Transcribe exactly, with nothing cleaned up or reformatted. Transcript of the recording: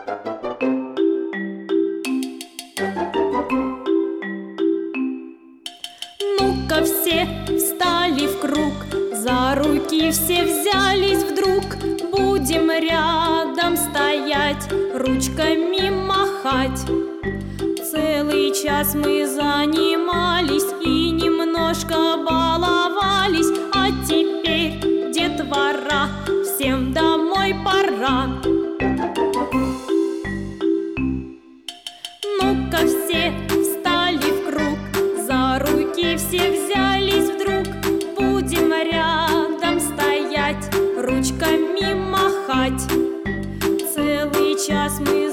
Ну-ка все встали в круг, за руки все взялись вдруг. Будем рядом стоять, ручками махать. Целый час мы занимались и немножко баловались, а теперь, детвора, всем домой пора. Ну-ка все встали в круг, за руки все взялись вдруг. Будем рядом стоять, ручками махать. Целый час мы